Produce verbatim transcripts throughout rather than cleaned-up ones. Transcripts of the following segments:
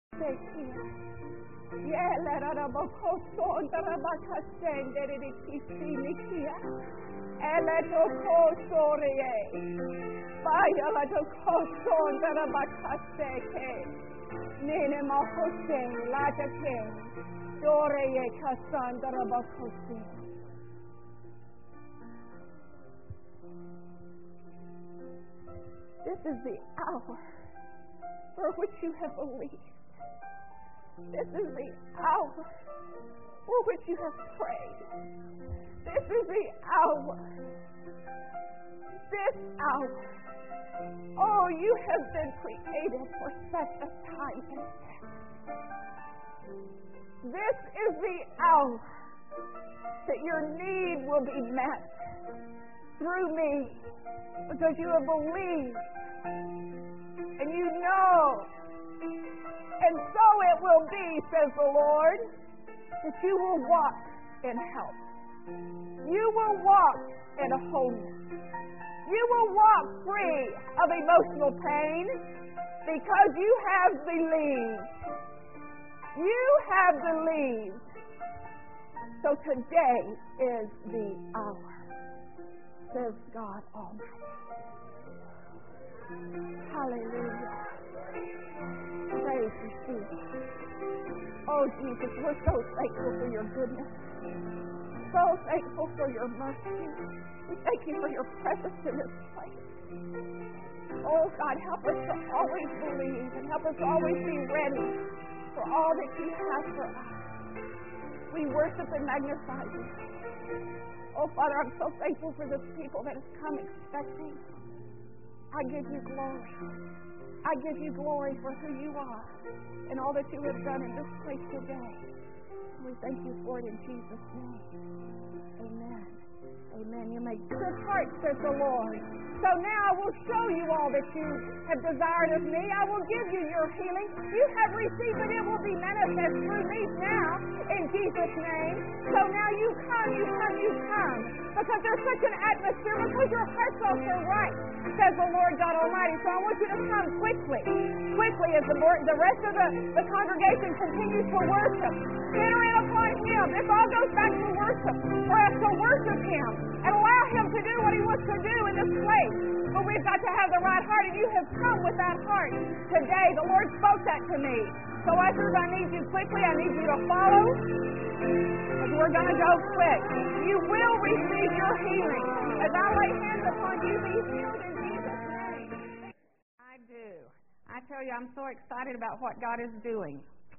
Nene mahose latake doreye kasandara bakose. This is the hour for which you have believed. This is the hour for which you have prayed. This is the hour. This hour. Oh, you have been created for such a time as this. This is the hour that your need will be met through me because you have believed and you know. And so it will be, says the Lord, that you will walk in health. You will walk in wholeness. You will walk free of emotional pain because you have believed. You have believed. So today is the hour, says God Almighty. Hallelujah. Praise you, Jesus. Oh, Jesus, we're so thankful for your goodness. So thankful for your mercy. We thank you for your presence in this place. Oh, God, help us to always believe and help us to always be ready for all that you have for us. We worship and magnify you. Oh, Father, I'm so thankful for the people that have come expecting. I give you glory. I give you glory for who you are and all that you have done in this place today. We thank you for it in Jesus' name. Amen. Amen. You make good heart, says the Lord. So now I will show you all that you have desired of me. I will give you your healing. You have received it. It will be manifest through me now in Jesus' name. So now you come, you come, you come. Because there's such an atmosphere, because your heart's also right, says the Lord God Almighty. So I want you to come quickly. Quickly as the, the rest of the, the congregation continues to worship. Enter in upon Him. This all goes back to worship. For us to worship Him and allow Him to do what He wants to do in this place. But we've got to have the right heart, and you have come with that heart today. The Lord spoke that to me. So ushers, I need you quickly. I need you to follow. Because we're going to go quick. You will receive your healing. As I lay hands upon you, be healed in Jesus' name. I do. I tell you, I'm so excited about what God is doing.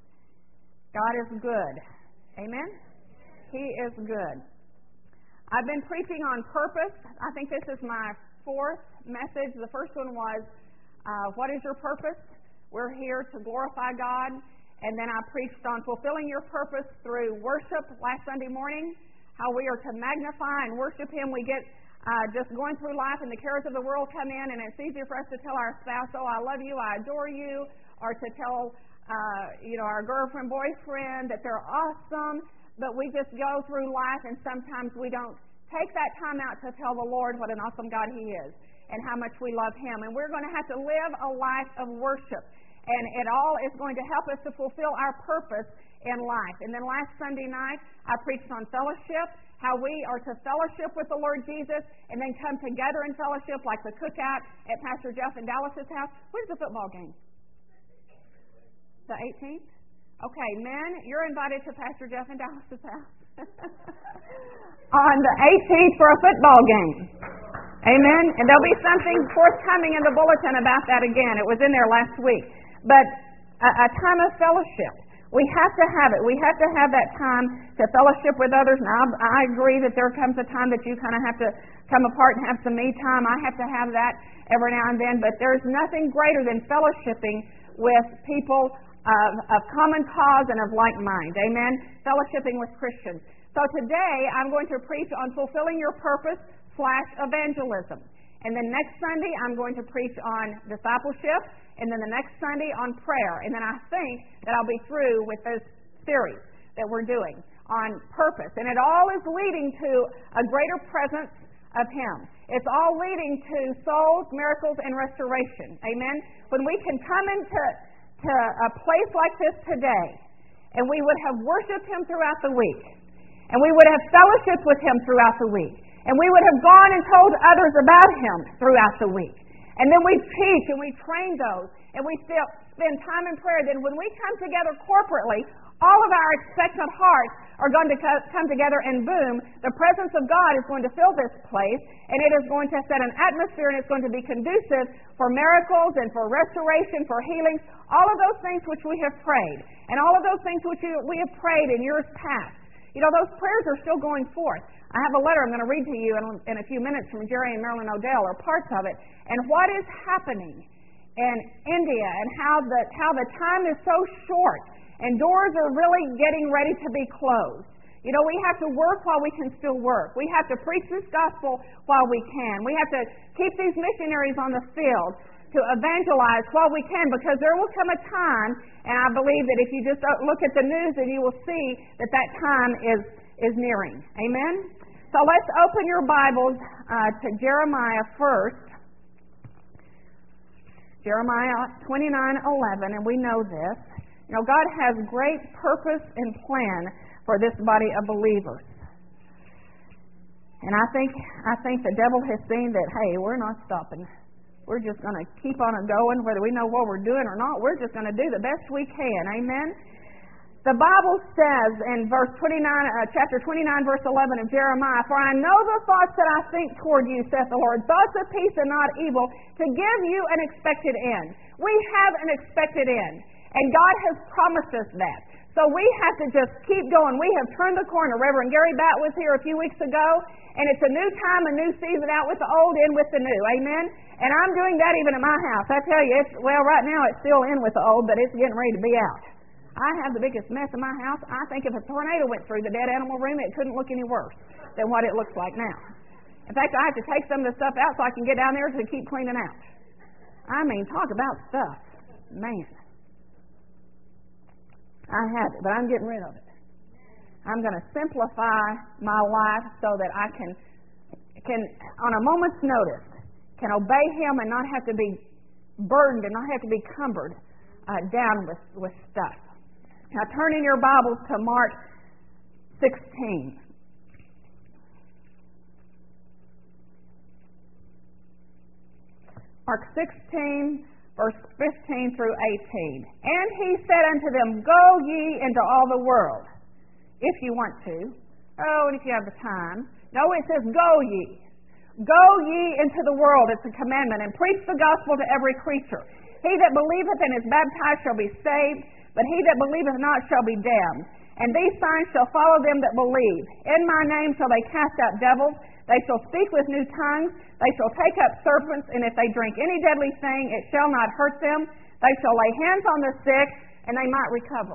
God is good. Amen? He is good. I've been preaching on purpose. I think this is my fourth message. The first one was, uh, what is your purpose? We're here to glorify God. And then I preached on fulfilling your purpose through worship last Sunday morning, how we are to magnify and worship Him. We get uh, just going through life and the cares of the world come in, and it's easier for us to tell our spouse, oh, I love you, I adore you, or to tell uh, you know, our girlfriend, boyfriend that they're awesome. But we just go through life, and sometimes we don't take that time out to tell the Lord what an awesome God He is and how much we love Him. And we're going to have to live a life of worship. And it all is going to help us to fulfill our purpose in life. And then last Sunday night, I preached on fellowship, how we are to fellowship with the Lord Jesus and then come together in fellowship like the cookout at Pastor Jeff and Dallas's house. Where's the football game? The eighteenth? Okay, men, you're invited to Pastor Jeff and Dallas's house on the eighteenth for a football game. Amen? And there'll be something forthcoming in the bulletin about that again. It was in there last week. But a, a time of fellowship. We have to have it. We have to have that time to fellowship with others. Now, I agree that there comes a time that you kind of have to come apart and have some me time. I have to have that every now and then. But there's nothing greater than fellowshipping with people of, of common cause and of like mind. Amen? Fellowshipping with Christians. So today, I'm going to preach on fulfilling your purpose slash evangelism. And then next Sunday, I'm going to preach on discipleship. And then the next Sunday on prayer. And then I think that I'll be through with this series that we're doing on purpose. And it all is leading to a greater presence of Him. It's all leading to souls, miracles, and restoration. Amen? When we can come into to a place like this today, and we would have worshiped Him throughout the week, and we would have fellowshiped with Him throughout the week, and we would have gone and told others about Him throughout the week, and then we teach and we train those, and we still spend time in prayer, then when we come together corporately, all of our expectant hearts are going to come together, and boom, the presence of God is going to fill this place, and it is going to set an atmosphere, and it's going to be conducive for miracles and for restoration, for healing, all of those things which we have prayed, and all of those things which we have prayed in years past. You know, those prayers are still going forth. I have a letter I'm going to read to you in, in a few minutes from Jerry and Marilyn Odell, or parts of it, and what is happening in India, and how the how the time is so short, and doors are really getting ready to be closed. You know, we have to work while we can still work. We have to preach this gospel while we can. We have to keep these missionaries on the field to evangelize while we can, because there will come a time, and I believe that if you just look at the news, then you will see that that time is, is nearing. Amen? So let's open your Bibles uh, to Jeremiah first. Jeremiah twenty-nine eleven, and we know this. You know, God has great purpose and plan for this body of believers. And I think I think the devil has seen that, hey, we're not stopping. We're just going to keep on going, whether we know what we're doing or not. We're just going to do the best we can. Amen? The Bible says in verse twenty-nine, uh, chapter twenty-nine, verse eleven of Jeremiah, "For I know the thoughts that I think toward you, saith the Lord, thoughts of peace and not evil, to give you an expected end." We have an expected end, and God has promised us that. So we have to just keep going. We have turned the corner. Reverend Gary Batt was here a few weeks ago, and it's a new time, a new season, out with the old, in with the new. Amen? And I'm doing that even at my house. I tell you, it's, well, right now it's still in with the old, but it's getting ready to be out. I have the biggest mess in my house. I think if a tornado went through the dead animal room, it couldn't look any worse than what it looks like now. In fact, I have to take some of the stuff out so I can get down there to keep cleaning out. I mean, talk about stuff. Man. I have it, but I'm getting rid of it. I'm going to simplify my life so that I can, can, on a moment's notice, can obey Him and not have to be burdened and not have to be cumbered uh, down with, with stuff. Now turn in your Bibles to Mark sixteen. Mark sixteen, verse fifteen through eighteen. "And He said unto them, Go ye into all the world, if you want to." Oh, and if you have the time. No, it says, "Go ye." "Go ye into the world," it's a commandment, "and preach the gospel to every creature. He that believeth and is baptized shall be saved, but he that believeth not shall be damned. And these signs shall follow them that believe. In my name shall they cast out devils. They shall speak with new tongues. They shall take up serpents. And if they drink any deadly thing, it shall not hurt them. They shall lay hands on the sick, and they might recover."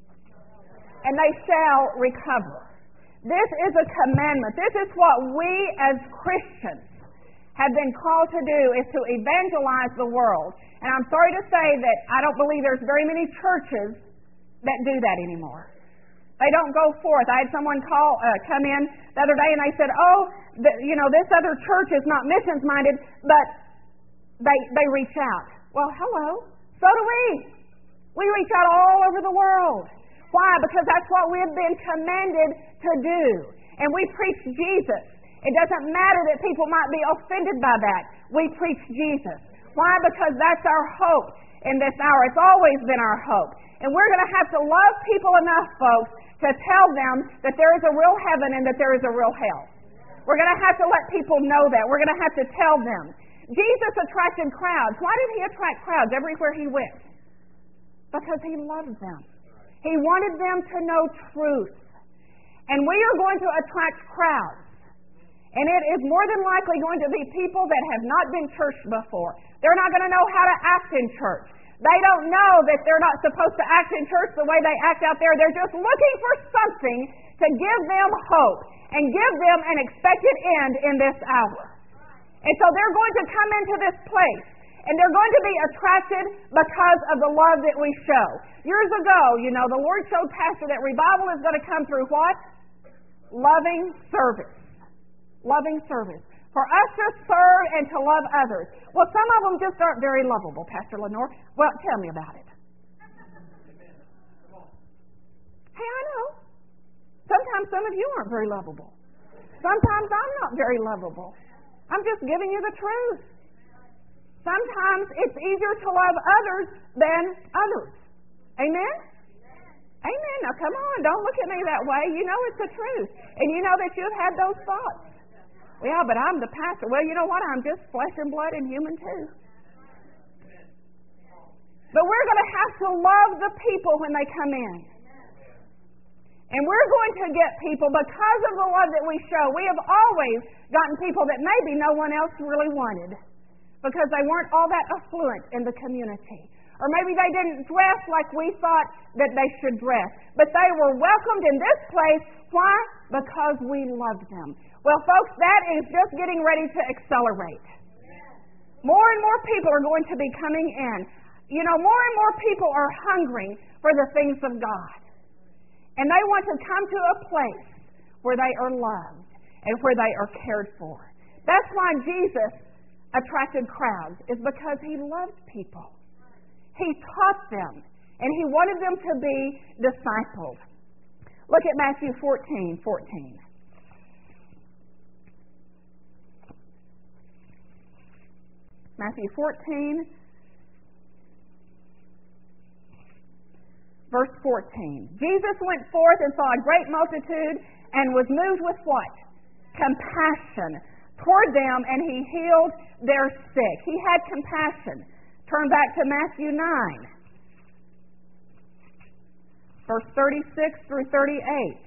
And they shall recover. This is a commandment. This is what we as Christians have been called to do, is to evangelize the world. And I'm sorry to say that I don't believe there's very many churches that do that anymore. They don't go forth. I had someone call, uh, come in the other day, and they said, "Oh, the, you know, this other church is not missions minded, but they they reach out." Well, hello. So do we. We reach out all over the world. Why? Because that's what we have been commanded to do. And we preach Jesus. It doesn't matter that people might be offended by that. We preach Jesus. Why? Because that's our hope in this hour. It's always been our hope. And we're going to have to love people enough, folks, to tell them that there is a real heaven and that there is a real hell. We're going to have to let people know that. We're going to have to tell them. Jesus attracted crowds. Why did He attract crowds everywhere He went? Because He loved them. He wanted them to know truth. And we are going to attract crowds. And it is more than likely going to be people that have not been churched before. They're not going to know how to act in church. They don't know that they're not supposed to act in church the way they act out there. They're just looking for something to give them hope and give them an expected end in this hour. And so they're going to come into this place, and they're going to be attracted because of the love that we show. Years ago, you know, the Lord showed Pastor that revival is going to come through what? Loving service. Loving service. For us to serve and to love others. Well, some of them just aren't very lovable, Pastor Lenore. Well, tell me about it. of you aren't very lovable. Sometimes I'm not very lovable. I'm just giving you the truth. Sometimes it's easier to love others than others. Amen? Amen. Now come on, don't look at me that way. You know it's the truth. And you know that you've had those thoughts. Yeah, but I'm the pastor. Well, you know what? I'm just flesh and blood and human too. But we're going to have to love the people when they come in. And we're going to get people because of the love that we show. We have always gotten people that maybe no one else really wanted because they weren't all that affluent in the community. Or maybe they didn't dress like we thought that they should dress. But they were welcomed in this place. Why? Because we loved them. Well, folks, that is just getting ready to accelerate. More and more people are going to be coming in. You know, more and more people are hungry for the things of God. And they want to come to a place where they are loved and where they are cared for. That's why Jesus attracted crowds, is because He loved people. He taught them, and He wanted them to be discipled. Look at Matthew fourteen fourteen. Matthew fourteen, verse fourteen. Jesus went forth and saw a great multitude and was moved with what? Compassion toward them, and He healed their sick. He had compassion. Turn back to Matthew nine, verse thirty-six through thirty-eight.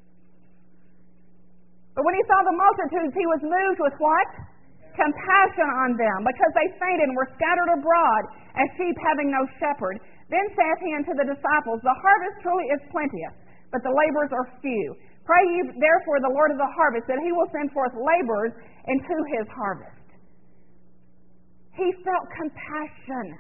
But when He saw the multitudes, He was moved with what? Compassion on them, because they fainted and were scattered abroad as sheep having no shepherd. Then saith He unto the disciples, The harvest truly is plenteous, but the laborers are few. Pray ye therefore the Lord of the harvest, that He will send forth laborers into His harvest. He felt compassion.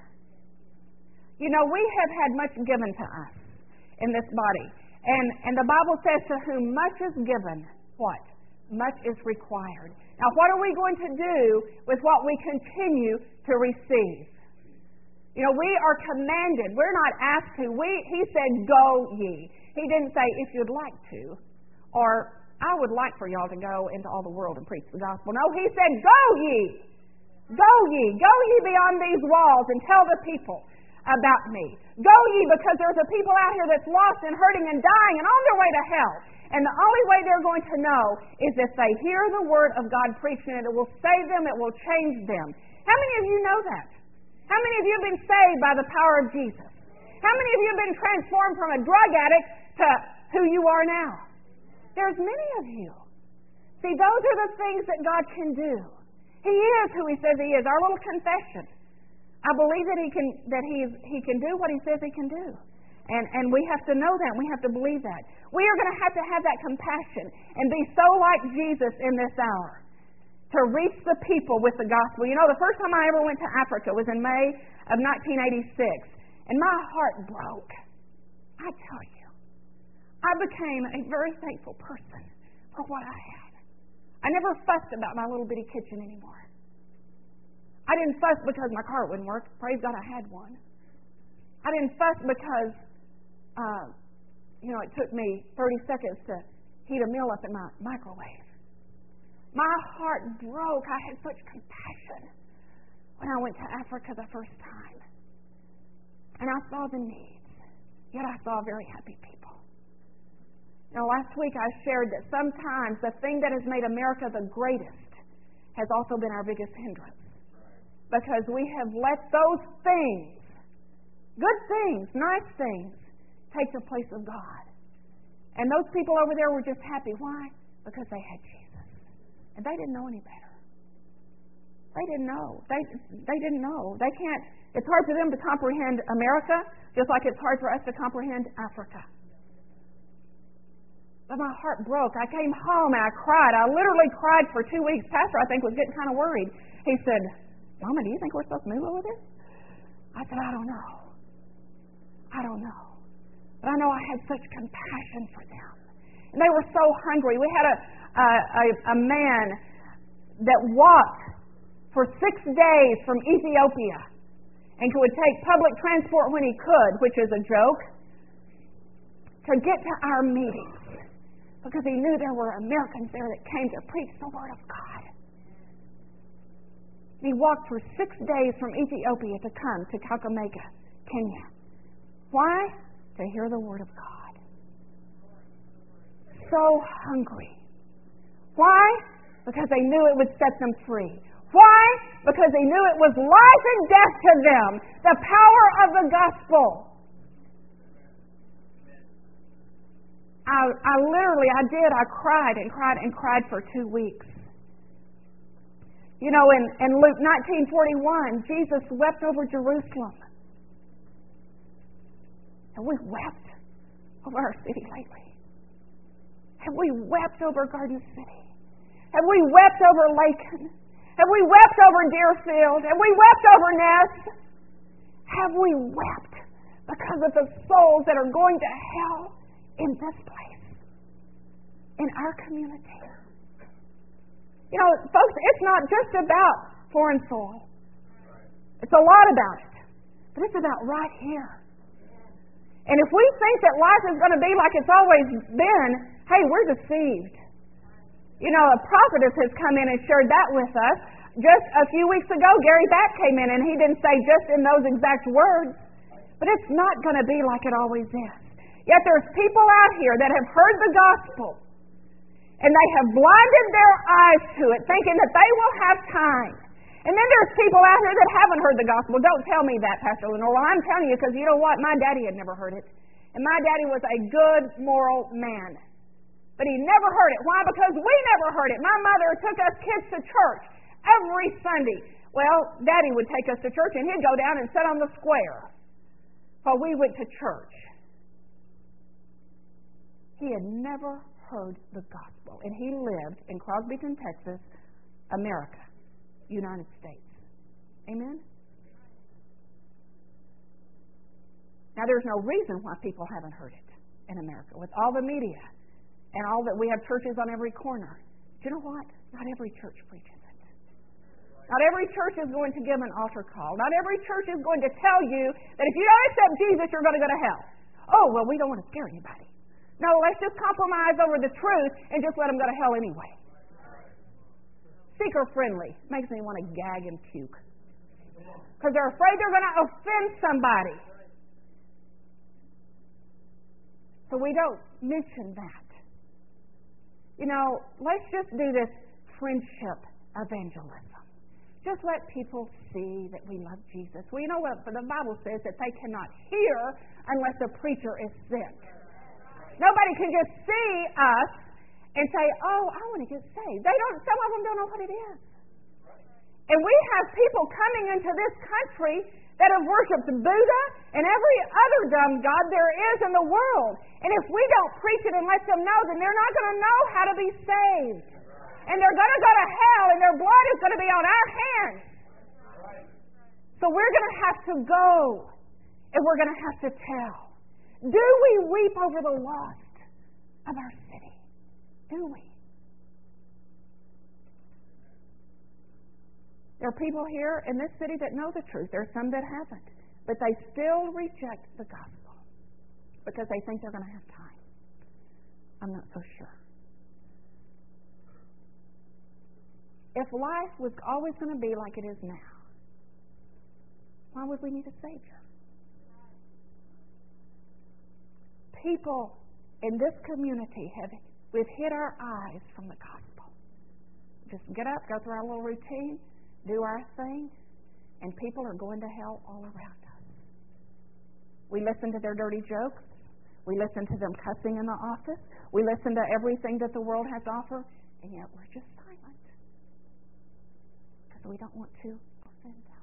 You know, we have had much given to us in this body. And, and the Bible says, to whom much is given, what? Much is required. Now, what are we going to do with what we continue to receive? You know, we are commanded. We're not asked to. We, he said, go ye. He didn't say, if you'd like to, or I would like for y'all to go into all the world and preach the gospel. No, He said, go ye. Go ye, go ye beyond these walls and tell the people about me. Go ye, because there's a people out here that's lost and hurting and dying and on their way to hell. And the only way they're going to know is if they hear the word of God preached, and it will save them, it will change them. How many of you know that? How many of you have been saved by the power of Jesus? How many of you have been transformed from a drug addict to who you are now? There's many of you. See, those are the things that God can do. He is who He says He is. Our little confession. I believe that He can that He He can do what He says He can do. And and we have to know that. We have to believe that. We are going to have to have that compassion and be so like Jesus in this hour to reach the people with the gospel. You know, the first time I ever went to Africa was in May of nineteen eighty-six. And my heart broke. I tell you. I became a very thankful person for what I had. I never fussed about my little bitty kitchen anymore. I didn't fuss because my car wouldn't work. Praise God I had one. I didn't fuss because, uh, you know, it took me thirty seconds to heat a meal up in my microwave. My heart broke. I had such compassion when I went to Africa the first time. And I saw the needs. Yet I saw very happy people. Now, last week I shared that sometimes the thing that has made America the greatest has also been our biggest hindrance. Because we have let those things, good things, nice things, take the place of God. And those people over there were just happy. Why? Because they had Jesus. And they didn't know any better. They didn't know. They, they didn't know. They can't. It's hard for them to comprehend America, just like it's hard for us to comprehend Africa. But my heart broke. I came home and I cried. I literally cried for two weeks. Pastor, I think, was getting kind of worried. He said, Mama, do you think we're supposed to move over there? I said, I don't know. I don't know. But I know I had such compassion for them. And they were so hungry. We had a, a, a, a man that walked for six days from Ethiopia and could take public transport when he could, which is a joke, to get to our meetings. because he knew there were Americans there that came to preach the Word of God. He walked for six days from Ethiopia to come to Kakamega, Kenya. Why? To hear the Word of God. So hungry. Why? Because they knew it would set them free. Why? Because they knew it was life and death to them. The power of the gospel. I, I literally, I did, I cried and cried and cried for two weeks. You know, in, in Luke nineteen forty-one, Jesus wept over Jerusalem. Have we wept over our city lately? Have we wept over Garden City? Have we wept over Lakin? Have we wept over Deerfield? Have we wept over Ness? Have we wept because of the souls that are going to hell in this place, in our community? You know, folks, it's not just about foreign soil. It's a lot about it. But it's about right here. And if we think that life is going to be like it's always been, hey, we're deceived. You know, a prophetess has come in and shared that with us. Just a few weeks ago, Gary Back came in and he didn't say just in those exact words. But it's not going to be like it always is. Yet there's people out here that have heard the gospel and they have blinded their eyes to it, thinking that they will have time. And then there's people out here that haven't heard the gospel. Don't tell me that, Pastor Lenore. Well, I'm telling you because you know what? My daddy had never heard it. And my daddy was a good, moral man. But he never heard it. Why? Because we never heard it. My mother took us kids to church every Sunday. Well, Daddy would take us to church and he'd go down and sit on the square while we went to church. He had never heard the gospel. And he lived in Crosbyton, Texas, America, United States. Amen? Now, there's no reason why people haven't heard it in America. With all the media and all that, we have churches on every corner. Do you know what? Not every church preaches it. Not every church is going to give an altar call. Not every church is going to tell you that if you don't accept Jesus, you're going to go to hell. Oh, well, we don't want to scare anybody. No, let's just compromise over the truth and just let them go to hell anyway. Seeker-friendly makes me want to gag and puke. Because they're afraid they're going to offend somebody. So we don't mention that. You know, let's just do this friendship evangelism. Just let people see that we love Jesus. Well, you know what? The Bible says that they cannot hear unless a preacher is sent. Nobody can just see us and say, oh, I want to get saved. They don't. Some of them don't know what it is. And we have people coming into this country that have worshipped Buddha and every other dumb god there is in the world. And if we don't preach it and let them know, then they're not going to know how to be saved. And they're going to go to hell, and their blood is going to be on our hands. So we're going to have to go, and we're going to have to tell. Do we weep over the lost of our city? Do we? There are people here in this city that know the truth. There are some that haven't. But they still reject the gospel because they think they're going to have time. I'm not so sure. If life was always going to be like it is now, why would we need a Savior? People in this community have we've hid our eyes from the gospel. Just get up, go through our little routine, do our thing, and people are going to hell all around us. We listen to their dirty jokes. We listen to them cussing in the office. We listen to everything that the world has to offer, and yet we're just silent because we don't want to offend them.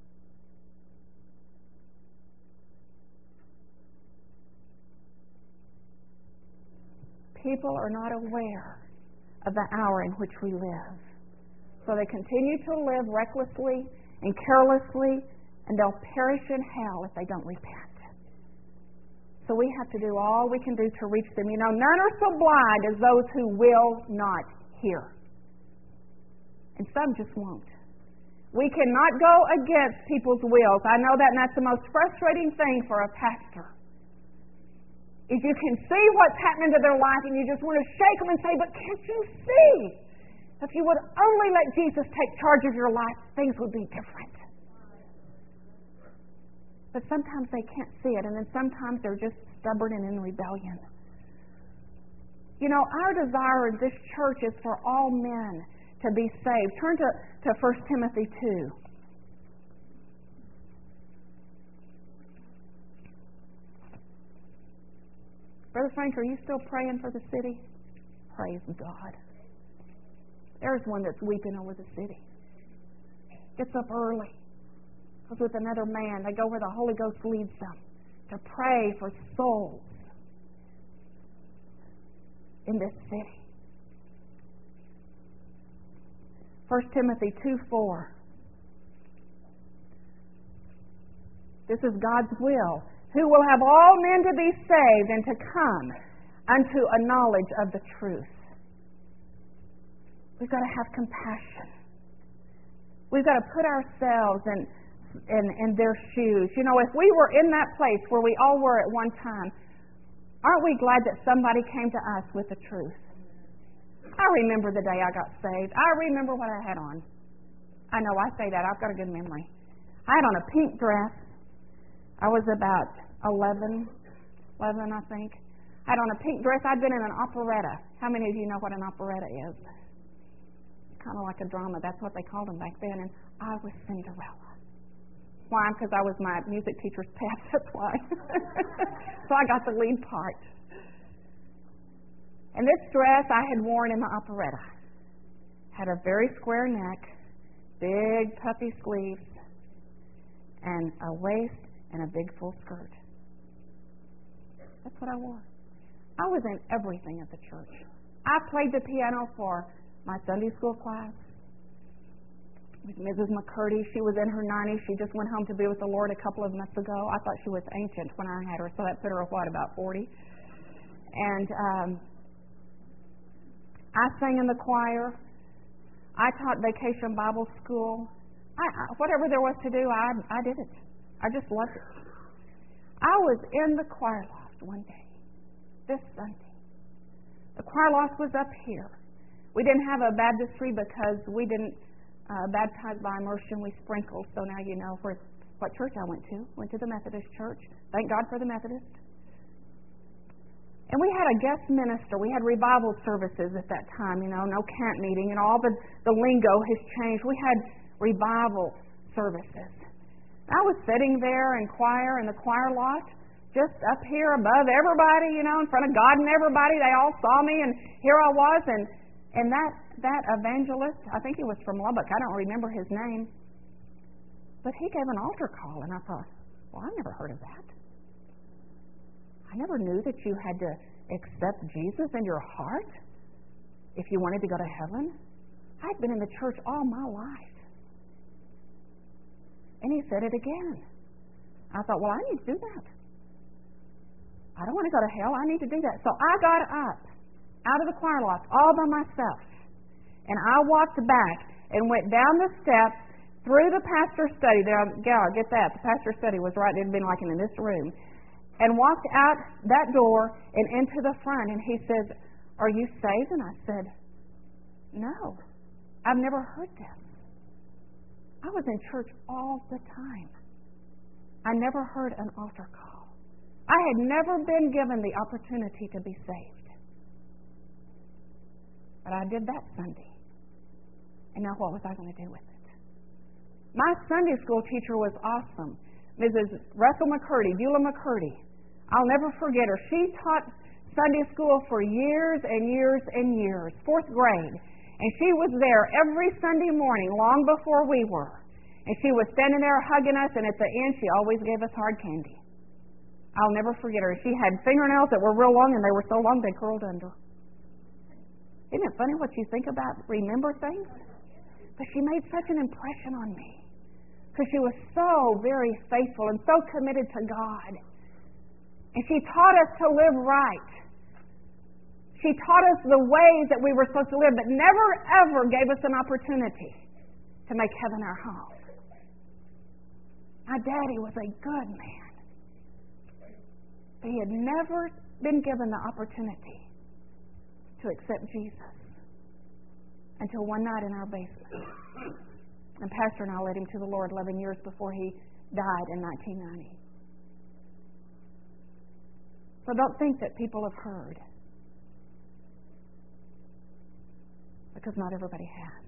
People are not aware of the hour in which we live. So they continue to live recklessly and carelessly, and they'll perish in hell if they don't repent. So we have to do all we can do to reach them. You know, none are so blind as those who will not hear. And some just won't. We cannot go against people's wills. I know that, and that's the most frustrating thing for a pastor. is you can see what's happening to their life and you just want to shake them and say, but can't you see? If you would only let Jesus take charge of your life, things would be different. But sometimes they can't see it, and then sometimes they're just stubborn and in rebellion. You know, our desire in this church is for all men to be saved. Turn to, to First Timothy two. Brother Frank, are you still praying for the city? Praise God. There's one that's weeping over the city. Gets up early. Goes with another man. They go where the Holy Ghost leads them to pray for souls in this city. First Timothy two four. This is God's will, who will have all men to be saved and to come unto a knowledge of the truth. We've got to have compassion. We've got to put ourselves in, in, in their shoes. You know, if we were in that place where we all were at one time, aren't we glad that somebody came to us with the truth? I remember the day I got saved. I remember what I had on. I know I say that. I've got a good memory. I had on a pink dress. I was about eleven, eleven, I think. I had on a pink dress. I'd been in an operetta. How many of you know what an operetta is? Kind of like a drama. That's what they called them back then. And I was Cinderella. Why? Because I was my music teacher's pet. That's why. So I got the lead part. And this dress I had worn in the operetta had a very square neck, big puffy sleeves, and a waist and a big full skirt. That's what I wore. I was in everything at the church. I played the piano for my Sunday school class with Missus McCurdy. She was in her nineties. She just went home to be with the Lord a couple of months ago. I thought she was ancient when I had her, so that put her at what, about forty? And um, I sang in the choir. I taught vacation Bible school. I, I, whatever there was to do, I, I did it. I just loved it. I was in the choir loft one day, this Sunday. The choir loft was up here. We didn't have a baptistry because we didn't uh, baptize by immersion. We sprinkled. So now you know where, what church I went to. Went to the Methodist church. Thank God for the Methodist. And we had a guest minister. We had revival services at that time, you know, no camp meeting, and all the, the lingo has changed. We had revival services. I was sitting there in choir in the choir loft, just up here above everybody, you know, in front of God and everybody. They all saw me, and here I was. And, and that, that evangelist, I think he was from Lubbock. I don't remember his name. But he gave an altar call, and I thought, well, I never heard of that. I never knew that you had to accept Jesus in your heart if you wanted to go to heaven. I'd been in the church all my life. And he said it again. I thought, well, I need to do that. I don't want to go to hell. I need to do that. So I got up out of the choir loft all by myself. And I walked back and went down the steps through the pastor's study. There, yeah, get that. The pastor's study was right. It had been like in this room. And walked out that door and into the front. And he says, are you saved? And I said, no. I've never heard this. I was in church all the time. I never heard an altar call. I had never been given the opportunity to be saved. But I did that Sunday. And now what was I going to do with it? My Sunday school teacher was awesome. Missus Russell McCurdy, Beulah McCurdy. I'll never forget her. She taught Sunday school for years and years and years, fourth grade. And she was there every Sunday morning, long before we were. And she was standing there hugging us, and at the end, she always gave us hard candy. I'll never forget her. She had fingernails that were real long, and they were so long they curled under. Isn't it funny what you think about, remember things? But she made such an impression on me. Because she was so very faithful and so committed to God. And she taught us to live right. She taught us the ways that we were supposed to live, but never, ever gave us an opportunity to make heaven our home. My daddy was a good man. But he had never been given the opportunity to accept Jesus until one night in our basement. And Pastor and I led him to the Lord eleven years before he died in nineteen ninety. So don't think that people have heard, because not everybody has.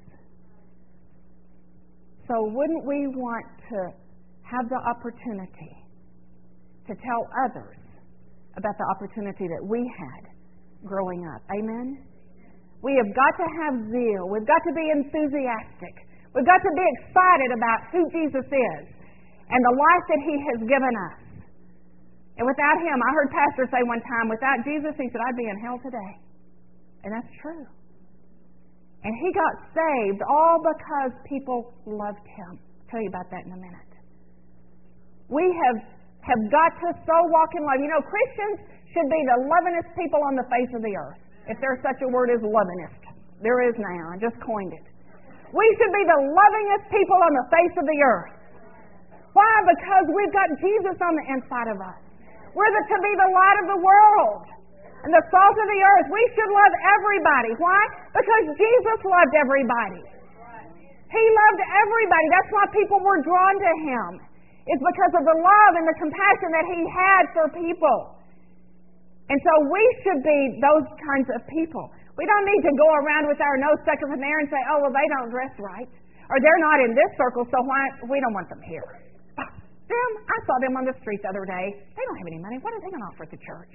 So wouldn't we want to have the opportunity to tell others about the opportunity that we had growing up? Amen? We have got to have zeal. We've got to be enthusiastic. We've got to be excited about who Jesus is and the life that He has given us. And without Him, I heard Pastor say one time, without Jesus, he said, I'd be in hell today. And that's true. And he got saved all because people loved Him. I'll tell you about that in a minute. We have, have got to so walk in love. You know, Christians should be the lovingest people on the face of the earth. If there's such a word as lovingest. There is now. I just coined it. We should be the lovingest people on the face of the earth. Why? Because we've got Jesus on the inside of us. We're the, to be the light of the world and the salt of the earth. We should love everybody. Why? Because Jesus loved everybody. He loved everybody. That's why people were drawn to Him. It's because of the love and the compassion that He had for people. And so we should be those kinds of people. We don't need to go around with our nose stuck up in the air and say, oh, well, they don't dress right. Or they're not in this circle, so why we don't want them here. Them, I saw them on the street the other day. They don't have any money. What are they going to offer at the church?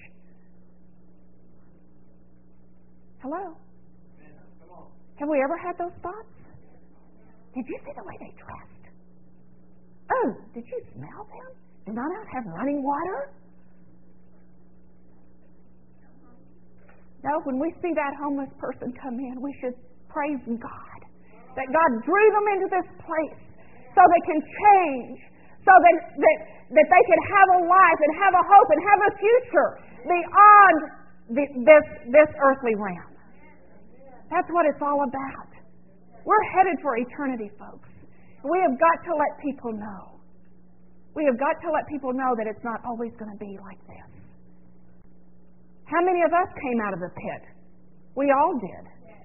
Hello? Have we ever had those thoughts? Did you see the way they dressed? Oh, did you smell them? Do not have running water? No, when we see that homeless person come in, we should praise God that God drew them into this place so they can change, so that, that, that they can have a life and have a hope and have a future beyond the, this, this earthly realm. That's what it's all about. We're headed for eternity, folks. We have got to let people know. We have got to let people know that it's not always going to be like this. How many of us came out of the pit? We all did.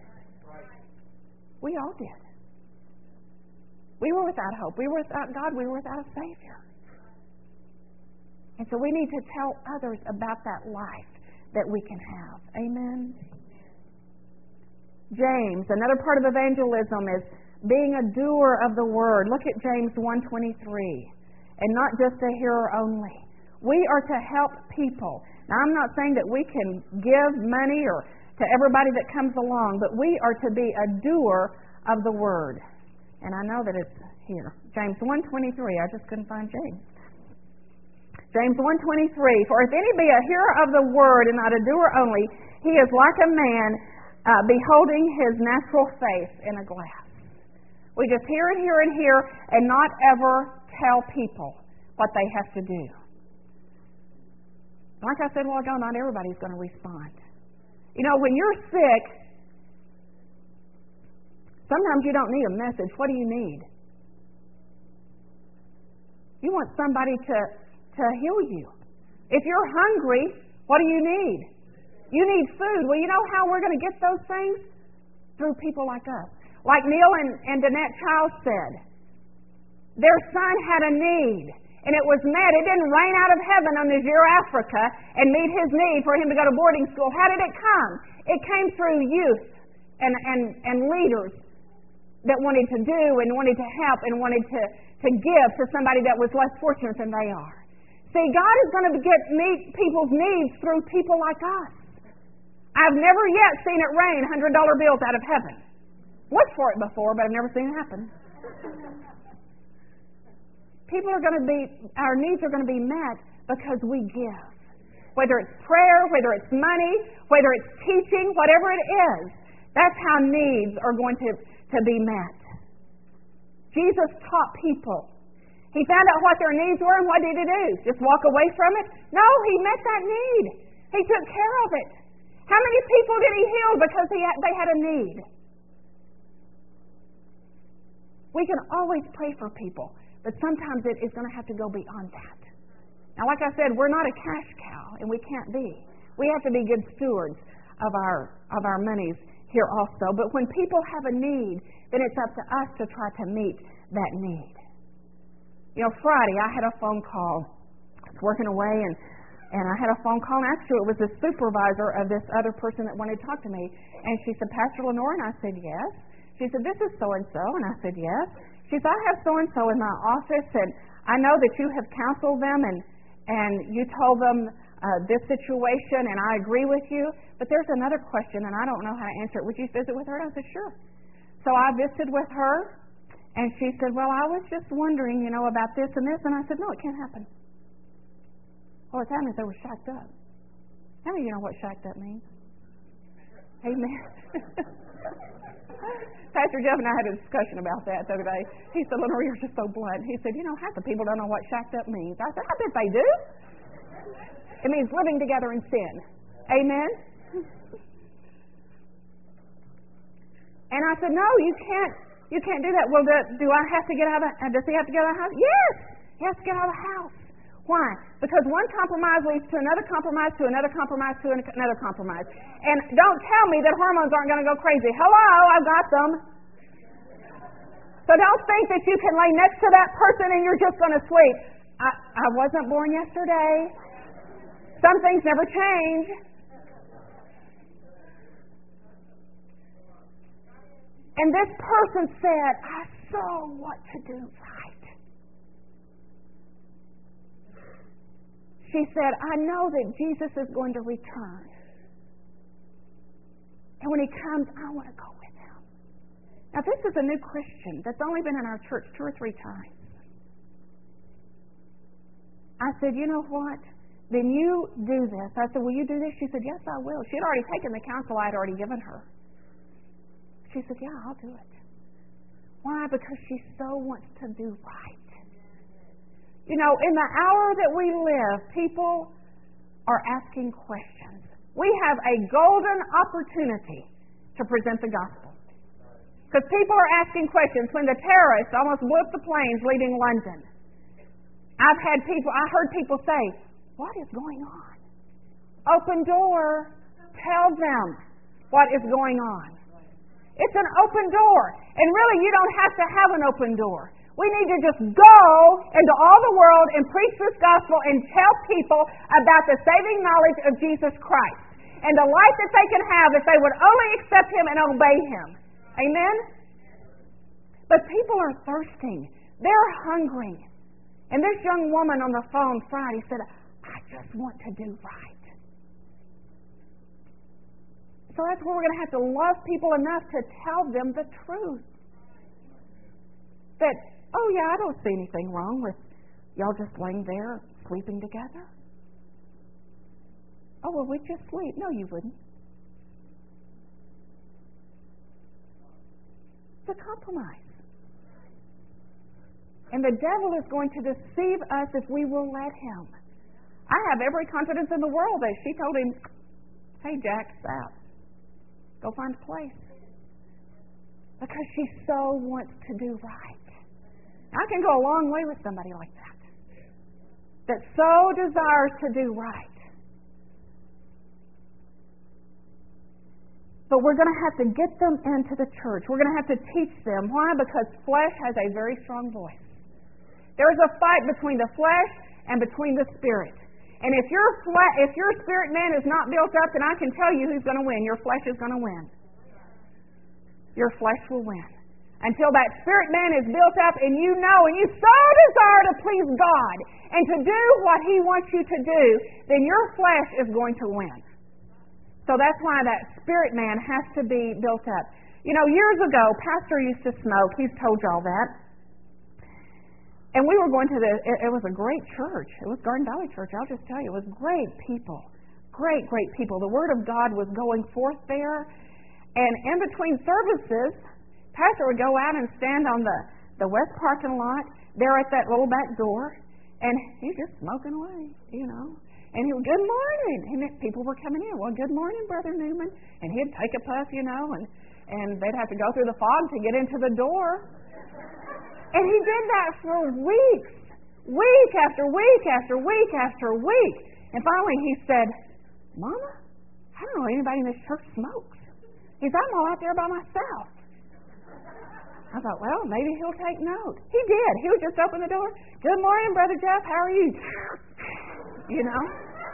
We all did. We were without hope. We were without God. We were without a Savior. And so we need to tell others about that life that we can have. Amen? James, another part of evangelism is being a doer of the Word. Look at James one twenty-three. And not just a hearer only. We are to help people. Now, I'm not saying that we can give money or to everybody that comes along, but we are to be a doer of the Word. And I know that it's here. James one twenty-three. I just couldn't find James. James one twenty-three. For if any be a hearer of the Word and not a doer only, he is like a man uh, beholding his natural face in a glass. We just hear and hear and hear and not ever tell people what they have to do. Like I said a while ago, not everybody's going to respond. You know, when you're sick, sometimes you don't need a message. What do you need? You want somebody to, to heal you. If you're hungry, what do you need? You need food. Well, you know how we're going to get those things? Through people like us. Like Neil and, and Danette Childs said, their son had a need, and it was met. It didn't rain out of heaven on Niger, Africa, and meet his need for him to go to boarding school. How did it come? It came through youth and, and, and leaders that wanted to do and wanted to help and wanted to, to give to somebody that was less fortunate than they are. See, God is going to get meet people's needs through people like us. I've never yet seen it rain one hundred dollar bills out of heaven. Looked for it before, but I've never seen it happen. People are going to be, our needs are going to be met because we give. Whether it's prayer, whether it's money, whether it's teaching, whatever it is, that's how needs are going to, to be met. Jesus taught people. He found out what their needs were, and what did he do? Just walk away from it? No, he met that need. He took care of it. How many people did he heal because he had, they had a need? We can always pray for people, but sometimes it is going to have to go beyond that. Now, like I said, we're not a cash cow, and we can't be. We have to be good stewards of our of our monies here also. But when people have a need, then it's up to us to try to meet that need. You know, Friday I had a phone call. I was working away, and, and I had a phone call, and actually it was the supervisor of this other person that wanted to talk to me. And she said, Pastor Lenore? And I said, yes. She said, this is so-and-so. And I said, yes. She said, I have so-and-so in my office, and I know that you have counseled them, and, and you told them uh, this situation, and I agree with you, but there's another question, and I don't know how to answer it. Would you visit with her? And I said, sure. So I visited with her, and she said, well, I was just wondering, you know, about this and this. And I said, no, it can't happen. Well, it's happening. They were shacked up. How many of you know what shacked up means? Amen. Pastor Jeff and I had a discussion about that the other day. He said, Lenore, you're just so blunt. He said, you know, half the people don't know what shacked up means. I said, I bet they do. It means living together in sin. Amen? And I said, no, you can't you can't do that. Well, do, do I have to get out of the, does he have to get out of the house? Yes, he has to get out of the house. Why? Because one compromise leads to another compromise, to another compromise, to another compromise. And don't tell me that hormones aren't going to go crazy. Hello, I've got them. So don't think that you can lay next to that person and you're just going to sleep. I, I wasn't born yesterday. Some things never change. And this person said, I so want to do right. She said, I know that Jesus is going to return. And when he comes, I want to go with him. Now, this is a new Christian that's only been in our church two or three times. I said, you know what? Then you do this. I said, will you do this? She said, yes, I will. She had already taken the counsel I had already given her. She said, yeah, I'll do it. Why? Because she so wants to do right. You know, in the hour that we live, people are asking questions. We have a golden opportunity to present the gospel. Because people are asking questions. When the terrorists almost blew up the planes leaving London, I've had people, I heard people say, what is going on? Open door. Tell them what is going on. It's an open door. And really, you don't have to have an open door. We need to just go into all the world and preach this gospel and tell people about the saving knowledge of Jesus Christ and the life that they can have if they would only accept him and obey him. Amen? But people are thirsting. They're hungry. And this young woman on the phone Friday said, I just want to do right. So that's where we're going to have to love people enough to tell them the truth. That, oh yeah, I don't see anything wrong with y'all just laying there sleeping together. Oh, well, we'd just sleep. No, you wouldn't. It's a compromise. And the devil is going to deceive us if we will let him. I have every confidence in the world that she told him, hey, Jack, stop. Go find a place. Because she so wants to do right. I can go a long way with somebody like that. That so desires to do right. But we're going to have to get them into the church. We're going to have to teach them. Why? Because flesh has a very strong voice. There's a fight between the flesh and between the spirit. And if your fle- if your spirit man is not built up, then I can tell you who's going to win. Your flesh is going to win. Your flesh will win. Until that spirit man is built up and you know and you so desire to please God and to do what he wants you to do, then your flesh is going to win. So that's why that spirit man has to be built up. You know, years ago, Pastor used to smoke. He's told y'all that. And we were going to the, it, it was a great church. It was Garden Valley Church. I'll just tell you, it was great people. Great, great people. The Word of God was going forth there. And in between services, Pastor would go out and stand on the, the west parking lot, there at that little back door, and he's just smoking away, you know. And he would, good morning. And people were coming in. Well, good morning, Brother Newman. And he'd take a puff, you know, and, and they'd have to go through the fog to get into the door. And he did that for weeks. Week after week after week after week. And finally he said, Mama, I don't know anybody in this church smokes. He said, I'm all out there by myself. I thought, well, maybe he'll take note. He did. He would just open the door. Good morning, Brother Jeff. How are you? You know?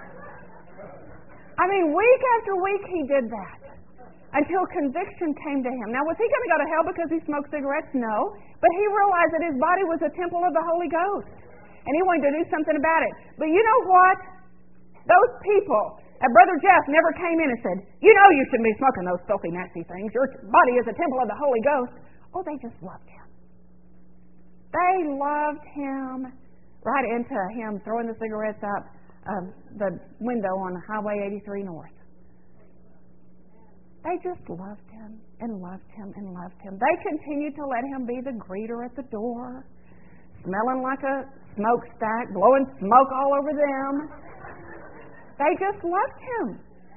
I mean, week after week he did that until conviction came to him. Now, was he going to go to hell because he smoked cigarettes? No. But he realized that his body was a temple of the Holy Ghost. And he wanted to do something about it. But you know what? Those people, and Brother Jeff never came in and said, you know you shouldn't be smoking those filthy, nasty things. Your body is a temple of the Holy Ghost. Oh, they just loved him. They loved him right into him throwing the cigarettes out of the window on Highway eighty-three North. They just loved him and loved him and loved him. They continued to let him be the greeter at the door, smelling like a smokestack, blowing smoke all over them. They just loved him.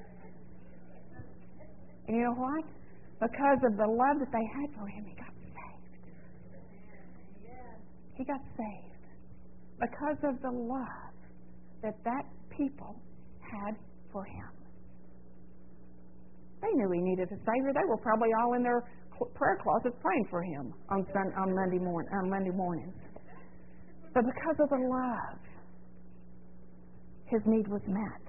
And you know what? Because of the love that they had for him, he got saved. He got saved. Because of the love that that people had for him. They knew he needed a Savior. They were probably all in their prayer closets praying for him on Sun, on Monday morning, on Monday mornings. But because of the love, his need was met.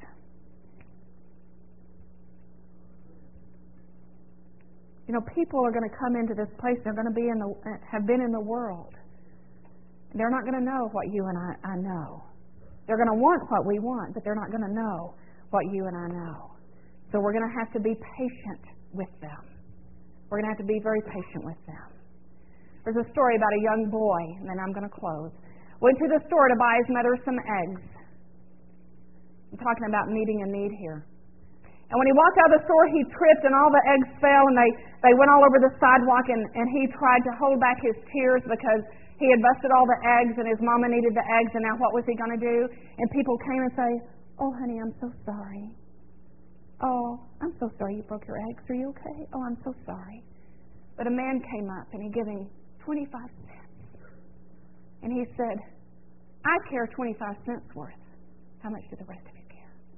You know, people are going to come into this place. They're going to be in the, have been in the world. They're not going to know what you and I, I know. They're going to want what we want, but they're not going to know what you and I know. So we're going to have to be patient with them. We're going to have to be very patient with them. There's a story about a young boy, and then I'm going to close. Went to the store to buy his mother some eggs. I'm talking about meeting a need here. And when he walked out of the store, he tripped and all the eggs fell and they, they went all over the sidewalk and, and he tried to hold back his tears because he had busted all the eggs and his mama needed the eggs and now what was he going to do? And people came and say, oh, honey, I'm so sorry. Oh, I'm so sorry you broke your eggs. Are you okay? Oh, I'm so sorry. But a man came up and he gave him twenty-five cents. And he said, I care twenty-five cents worth. How much do the rest of you care?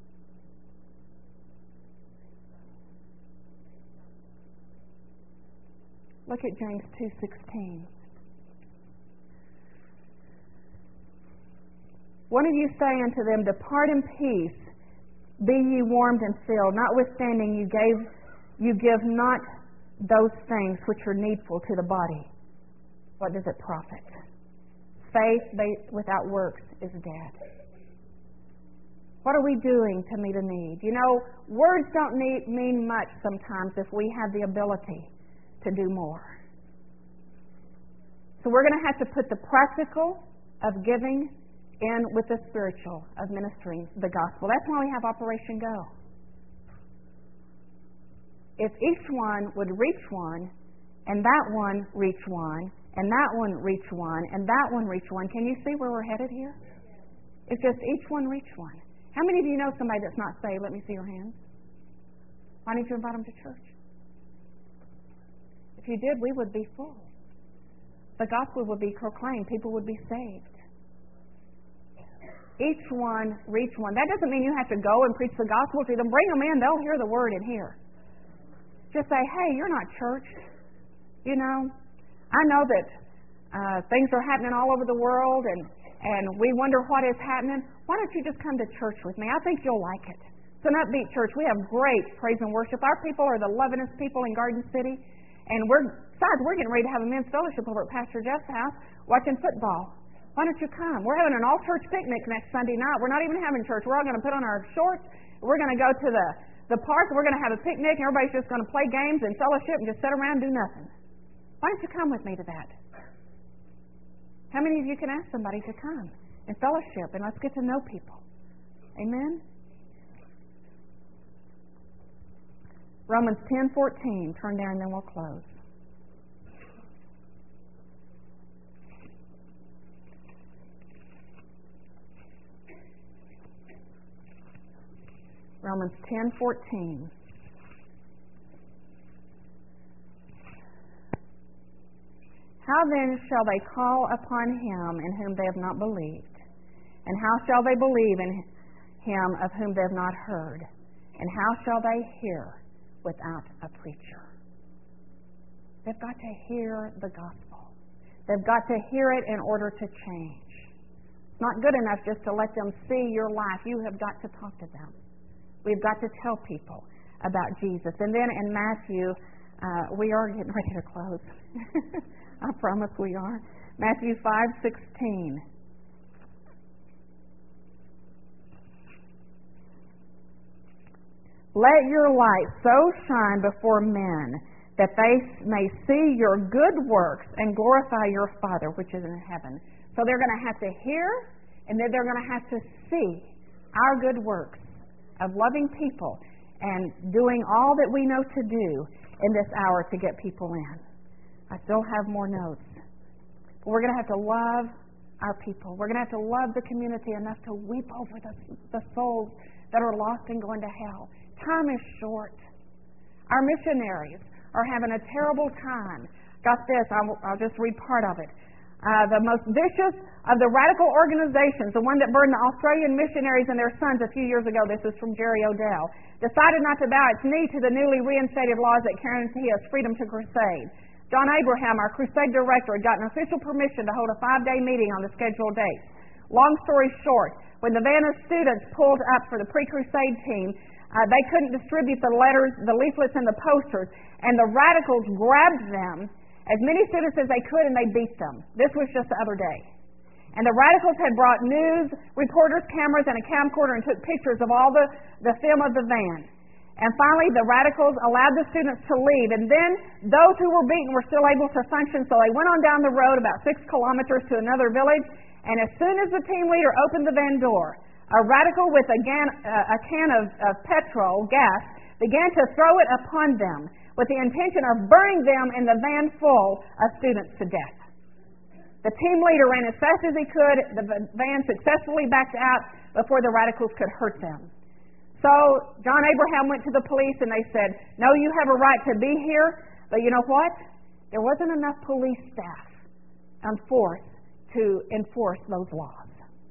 Look at James two sixteen. One of you say unto them, depart in peace, be ye warmed and filled, notwithstanding you gave you give not those things which are needful to the body. What does it profit? Faith without works is dead. What are we doing to meet a need? You know, words don't need, mean much sometimes if we have the ability to do more. So we're going to have to put the practical of giving in with the spiritual of ministering the gospel. That's why we have Operation Go. If each one would reach one, and that one reach one, and that one reach one, and that one reach one, can you see where we're headed here? It's just each one reach one. How many of you know somebody that's not saved? Let me see your hands. Why didn't you invite them to church? If you did, we would be full. The gospel would be proclaimed. People would be saved. Each one reach one. That doesn't mean you have to go and preach the gospel to them. Bring them in. They'll hear the word in here. Just say, hey, you're not church. You know, I know that uh, things are happening all over the world and, and we wonder what is happening. Why don't you just come to church with me? I think you'll like it. It's an upbeat church. We have great praise and worship. Our people are the lovingest people in Garden City. And we're, besides, we're getting ready to have a men's fellowship over at Pastor Jeff's house watching football. Why don't you come? We're having an all-church picnic next Sunday night. We're not even having church. We're all going to put on our shorts. We're going to go to the, the park. We're going to have a picnic. And everybody's just going to play games and fellowship and just sit around and do nothing. Why don't you come with me to that? How many of you can ask somebody to come and fellowship and let's get to know people? Amen? Romans ten fourteen. Turn there and then we'll close. Romans ten fourteen. How then shall they call upon him in whom they have not believed? And how shall they believe in him of whom they have not heard? And how shall they hear without a preacher? They've got to hear the gospel. They've got to hear it in order to change. It's not good enough just to let them see your life. You have got to talk to them. We've got to tell people about Jesus. And then in Matthew, uh, we are getting ready to close. I promise we are. Matthew five sixteen. Let your light so shine before men that they may see your good works and glorify your Father which is in heaven. So they're going to have to hear, and then they're going to have to see our good works of loving people and doing all that we know to do in this hour to get people in. I still have more notes. But we're going to have to love our people. We're going to have to love the community enough to weep over the, the souls that are lost and going to hell. Time is short. Our missionaries are having a terrible time. Got this, I'll, I'll just read part of it. Uh, the most vicious of the radical organizations, the one that burned the Australian missionaries and their sons a few years ago, this is from Jerry Odell, decided not to bow its knee to the newly reinstated laws that guarantee us freedom to crusade. John Abraham, our crusade director, had gotten official permission to hold a five-day meeting on the scheduled date. Long story short, when the van of students pulled up for the pre-crusade team, Uh, they couldn't distribute the letters, the leaflets, and the posters, and the radicals grabbed them, as many students as they could, and they beat them. This was just the other day. And the radicals had brought news reporters' cameras and a camcorder and took pictures of all the, the film of the van. And finally, the radicals allowed the students to leave. And then those who were beaten were still able to function, so they went on down the road about six kilometers to another village, and as soon as the team leader opened the van door, a radical with a, gan, uh, a can of, of petrol, gas, began to throw it upon them with the intention of burning them in the van full of students to death. The team leader ran as fast as he could. The van successfully backed out before the radicals could hurt them. So John Abraham went to the police and they said, no, you have a right to be here, but you know what? There wasn't enough police staff on force to enforce those laws.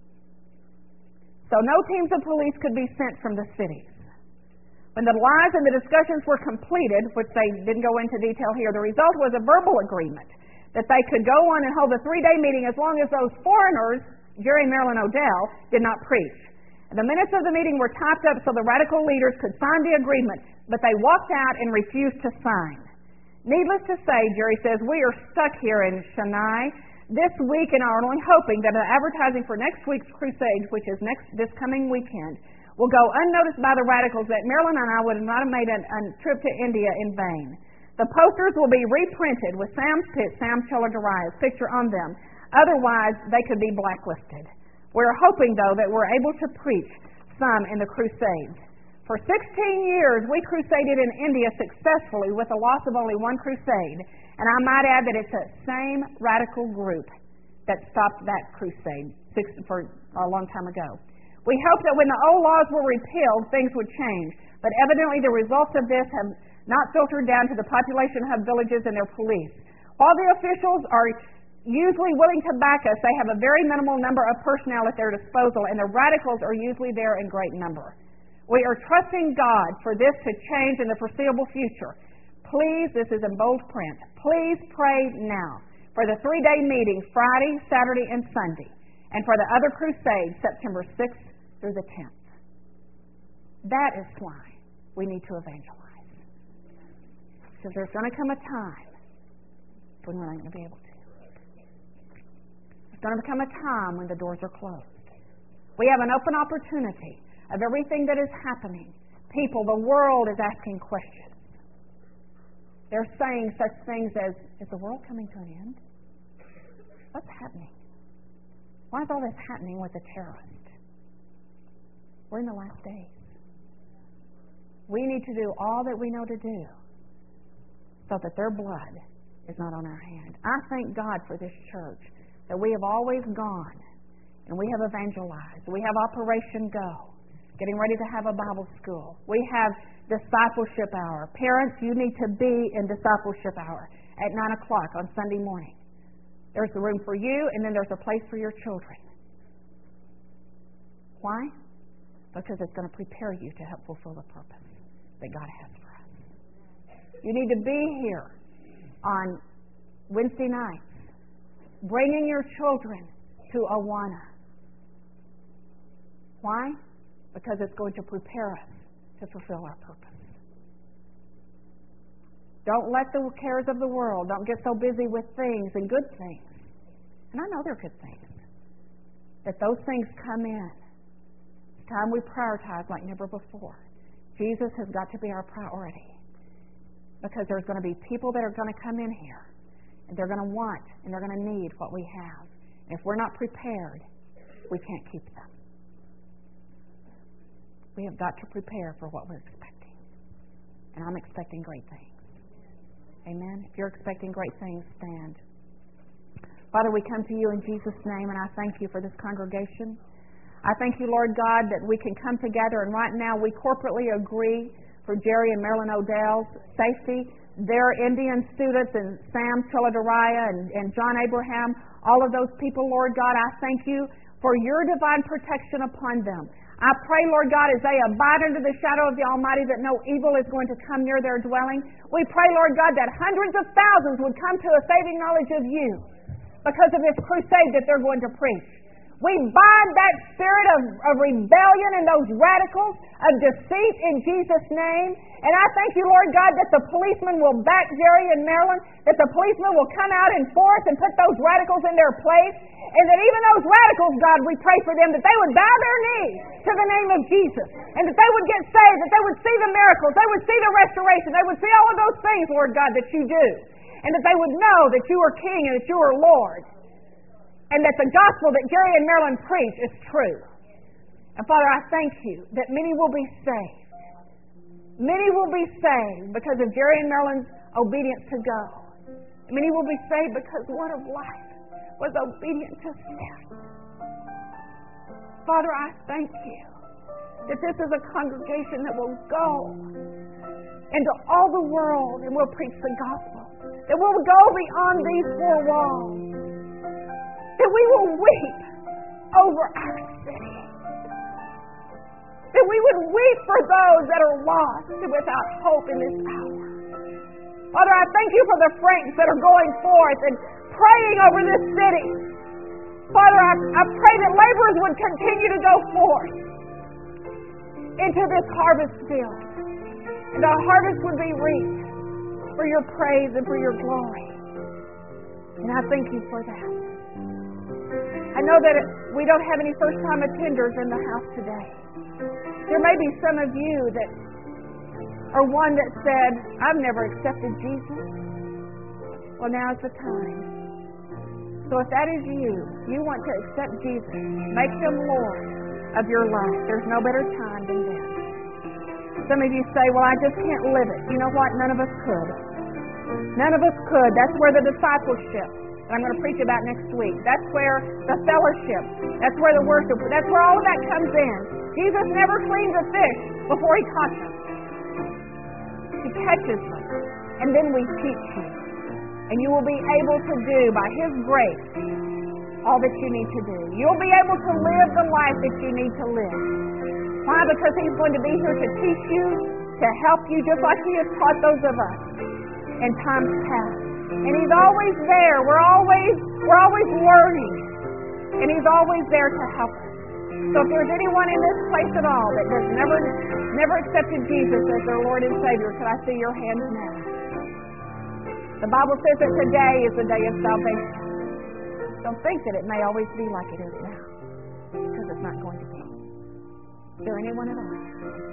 So no teams of police could be sent from the cities. When the lies and the discussions were completed, which they didn't go into detail here, the result was a verbal agreement that they could go on and hold a three-day meeting as long as those foreigners, Jerry and Marilyn Odell, did not preach. And the minutes of the meeting were typed up so the radical leaders could sign the agreement, but they walked out and refused to sign. Needless to say, Jerry says, we are stuck here in Chennai this week and are only hoping that the advertising for next week's crusade, which is next this coming weekend, will go unnoticed by the radicals that Marilyn and I would not have made a, a trip to India in vain. The posters will be reprinted with Sam's Pitt, Sam Chella-Daria's picture on them. Otherwise, they could be blacklisted. We're hoping, though, that we're able to preach some in the crusades. For sixteen years, we crusaded in India successfully with the loss of only one crusade. And I might add that it's the same radical group that stopped that crusade six, for a long time ago. We hope that when the old laws were repealed, things would change. But evidently the results of this have not filtered down to the population hub villages and their police. While the officials are usually willing to back us, they have a very minimal number of personnel at their disposal, and the radicals are usually there in great number. We are trusting God for this to change in the foreseeable future. Please, this is in bold print, please pray now for the three-day meeting, Friday, Saturday, and Sunday, and for the other crusade, September sixth through the tenth. That is why we need to evangelize. Because there's going to come a time when we're not going to be able to. There's going to come a time when the doors are closed. We have an open opportunity of everything that is happening. People, the world is asking questions. They're saying such things as, is the world coming to an end? What's happening? Why is all this happening with the terrorist? We're in the last days. We need to do all that we know to do so that their blood is not on our hand. I thank God for this church, that we have always gone and we have evangelized. We have Operation Go, getting ready to have a Bible school. We have discipleship hour. Parents, you need to be in discipleship hour at nine o'clock on Sunday morning. There's a room for you, and then there's a place for your children. Why? Because it's going to prepare you to help fulfill the purpose that God has for us. You need to be here on Wednesday nights, bringing your children to Awana. Why? Because it's going to prepare us to fulfill our purpose. Don't let the cares of the world, don't get so busy with things and good things. And I know they're good things. That those things come in. It's time we prioritize like never before. Jesus has got to be our priority. Because there's going to be people that are going to come in here. And they're going to want and they're going to need what we have. And if we're not prepared, we can't keep them. We have got to prepare for what we're expecting. And I'm expecting great things. Amen. If you're expecting great things, stand. Father, we come to you in Jesus' name, and I thank you for this congregation. I thank you, Lord God, that we can come together, and right now we corporately agree for Jerry and Marilyn Odell's safety, their Indian students, and Sam Chiladariya and, and John Abraham, all of those people, Lord God, I thank you for your divine protection upon them. I pray, Lord God, as they abide under the shadow of the Almighty, that no evil is going to come near their dwelling. We pray, Lord God, that hundreds of thousands would come to a saving knowledge of you because of this crusade that they're going to preach. We bind that spirit of, of rebellion and those radicals of deceit in Jesus' name. And I thank you, Lord God, that the policemen will back Jerry and Marilyn, that the policemen will come out in force and put those radicals in their place, and that even those radicals, God, we pray for them, that they would bow their knees to the name of Jesus, and that they would get saved, that they would see the miracles, they would see the restoration, they would see all of those things, Lord God, that you do, and that they would know that you are King and that you are Lord, and that the gospel that Jerry and Marilyn preach is true. And Father, I thank you that many will be saved. Many will be saved because of Jerry and Marilyn's obedience to go. Many will be saved because Word of Life was obedient to sin. Father, I thank you that this is a congregation that will go into all the world and will preach the gospel. That will go beyond these four walls. That we will weep over our city. That we would weep for those that are lost and without hope in this hour. Father, I thank you for the Franks that are going forth and praying over this city. Father, I, I pray that laborers would continue to go forth into this harvest field. And the harvest would be reaped for your praise and for your glory. And I thank you for that. I know that we don't have any first-time attenders in the house today. There may be some of you that are one that said, I've never accepted Jesus. Well, now's the time. So if that is you, you want to accept Jesus, make Him Lord of your life. There's no better time than this. Some of you say, well, I just can't live it. You know what? None of us could. None of us could. That's where the discipleship that I'm going to preach about next week. That's where the fellowship. That's where the worship. That's where all of that comes in. Jesus never cleans a fish before He caught them. He catches them. And then we teach you. And you will be able to do, by His grace, all that you need to do. You'll be able to live the life that you need to live. Why? Because He's going to be here to teach you, to help you, just like He has taught those of us in times past. And He's always there. We're always, we're always learning. And He's always there to help us. So if there's anyone in this place at all that has never, never accepted Jesus as their Lord and Savior, could I see your hands now? The Bible says that today is the day of salvation. Don't think that it may always be like it is now, because it's not going to be. Is there anyone at all?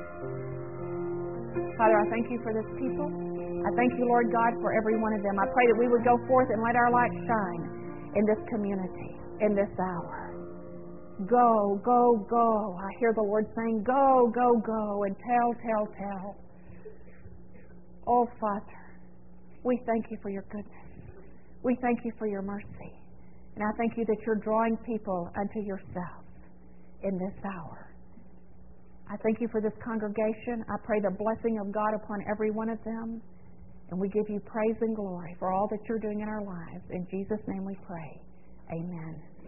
Father, I thank you for this people. I thank you, Lord God, for every one of them. I pray that we would go forth and let our light shine in this community, in this hour. Go, go, go. I hear the Lord saying, go, go, go, and tell, tell, tell. Oh, Father, we thank you for your goodness. We thank you for your mercy. And I thank you that you're drawing people unto yourself in this hour. I thank you for this congregation. I pray the blessing of God upon every one of them. And we give you praise and glory for all that you're doing in our lives. In Jesus' name we pray. Amen.